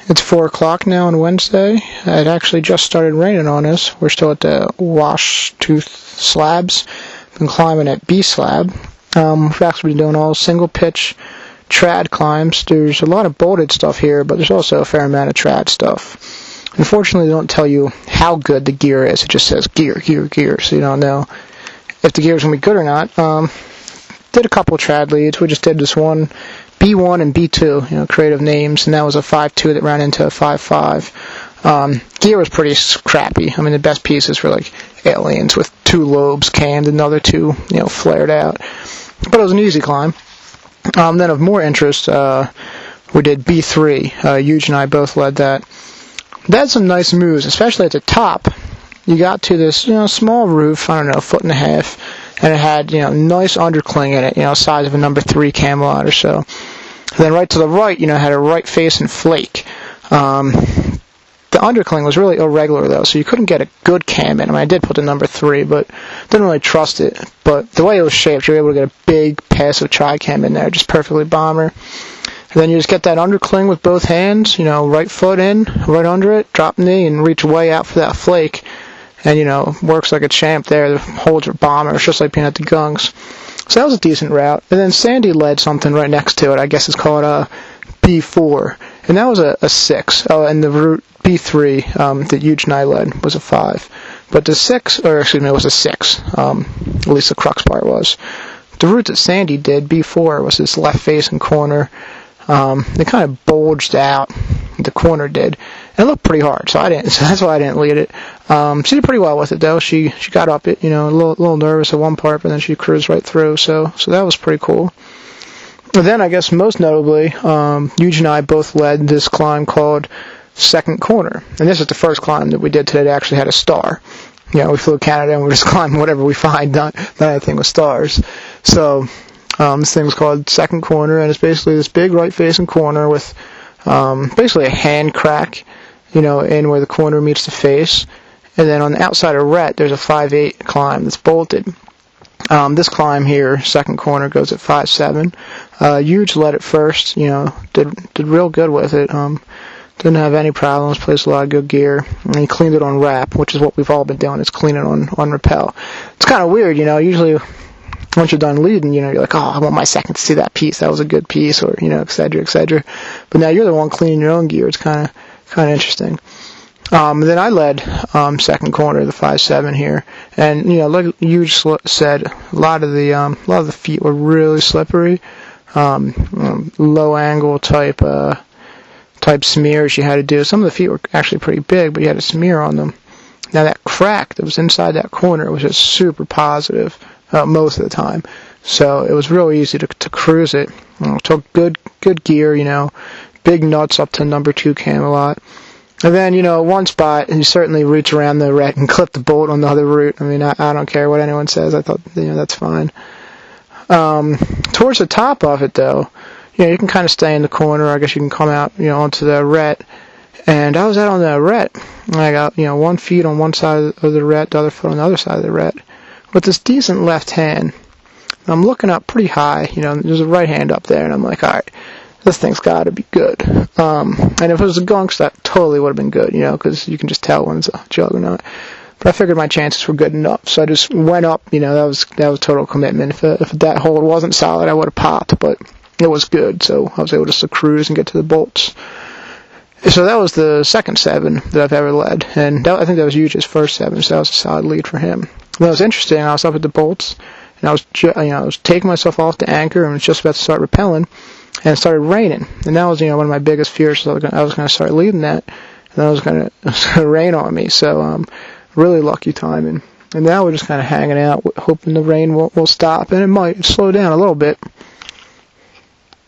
It's 4 o'clock now on Wednesday. It actually just started raining on us. We're still at the wash tooth slabs. Been climbing at B slab. We've actually been doing all single pitch trad climbs. There's a lot of bolted stuff here, but there's also a fair amount of trad stuff. Unfortunately, they don't tell you how good the gear is. It just says gear, gear, gear, so you don't know if the gear is going to be good or not. Did a couple trad leads. We just did this one, B1 and B2, creative names, and that was a 5.2 that ran into a 5.5. Gear was pretty crappy. I mean, the best pieces were like aliens with 2 lobes cammed, another 2, flared out. But it was an easy climb. Then of more interest, we did B3. Huge and I both led that. That had some nice moves, especially at the top. You got to this, small roof, I don't know, 1.5 feet, and it had, nice undercling in it, size of a number 3 Camelot or so. And then right to the right, had a right face and flake. The undercling was really irregular, though, so you couldn't get a good cam in. I mean, I did put the number 3, but didn't really trust it. But the way it was shaped, you were able to get a big passive tri-cam in there, just perfectly bomber. And then you just get that undercling with both hands, right foot in, right under it, drop knee, and reach way out for that flake. And, works like a champ there. The holds are bomber. It's just like being at the gungs. So that was a decent route. And then Sandy led something right next to it. I guess it's called B4. And that was a 6. Oh, and the route B3 that Huge and I led was a 5. But the 6, or excuse me, it was a 6. At least the crux part was. The route that Sandy did, B4, was this left face and corner. It kind of bulged out. The corner did. And it looked pretty hard, so that's why I didn't lead it. She did pretty well with it, though. She got up it, a little nervous at one part, but then she cruised right through, so that was pretty cool. And then, I guess most notably, Huge and I both led this climb called Second Corner. And this is the first climb that we did today that actually had a star. We flew to Canada and we just climbed whatever we find, not anything with stars. So, this thing was called Second Corner, and it's basically this big right-facing corner with basically a hand crack, in where the corner meets the face. And then on the outside of Rhett, there's a 5.8 climb that's bolted. This climb here, Second Corner, goes at 5.7. Huge led it first, did real good with it. Didn't have any problems, placed a lot of good gear. And he cleaned it on wrap, which is what we've all been doing, is clean it on rappel. It's kind of weird, usually once you're done leading, you're like, oh, I want my second to see that piece. That was a good piece, or, et cetera, et cetera. But now you're the one cleaning your own gear. It's kind of interesting. Then I led Second Corner, the 5.7 here, and like Huge said, a lot of the feet were really slippery, low angle type smears you had to do. Some of the feet were actually pretty big, but you had a smear on them. Now that crack that was inside that corner was just super positive most of the time, so it was real easy to cruise it. Took good gear, big nuts up to number 2 Camelot. And then, one spot, you certainly reach around the wreck and clip the bolt on the other route. I mean, I don't care what anyone says. I thought, that's fine. Towards the top of it, though, you can kind of stay in the corner. I guess you can come out, onto the Rhett. And I was out on the Rhett. And I got, 1 foot on one side of the Rhett, the other foot on the other side of the Rhett, with this decent left hand. I'm looking up pretty high. There's a right hand up there, and I'm like, all right, this thing's got to be good. And if it was a gunks, that totally would have been good, because you can just tell when it's a juggernaut. But I figured my chances were good enough, so I just went up. That was total commitment. If that hold wasn't solid, I would have popped, but it was good, so I was able just to cruise and get to the bolts. So that was the second 7 that I've ever led, and I think that was Huge's first 7, so that was a solid lead for him. And that was interesting. I was up at the bolts, and I was taking myself off the anchor and was just about to start rappelling, and it started raining. And that was, one of my biggest fears. So I was going to start leading that, and then it was going to rain on me. So, really lucky timing. And now we're just kind of hanging out, hoping the rain will stop, and it might slow down a little bit.